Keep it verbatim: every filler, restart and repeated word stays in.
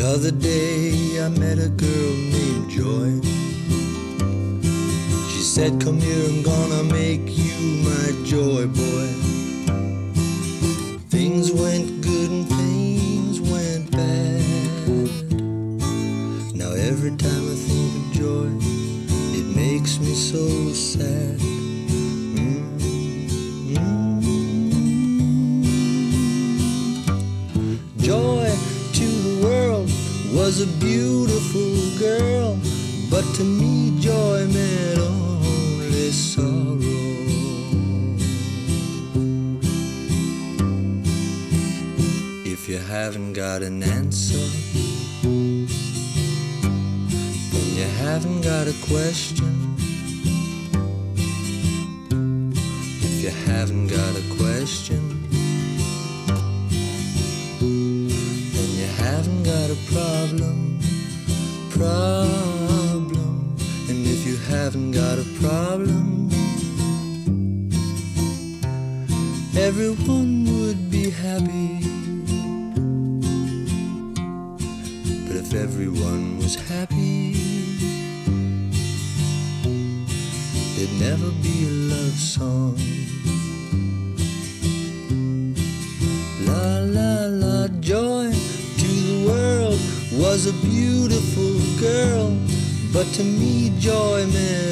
other day I met a girl named Joy. She said, come here, I'm gonna make you my joy boy. Things went good and things went bad. Now every time I think of Joy, it makes me so sad. Joy to the world was a beautiful girl, but to me joy meant only sorrow. If you haven't got an answer, then you haven't got a question. If you haven't got a question, haven't got a problem, problem. And if you haven't got a problem, everyone would be happy. But if everyone was happy, there'd never be a love song. La la la, joy was a beautiful girl, but to me joy meant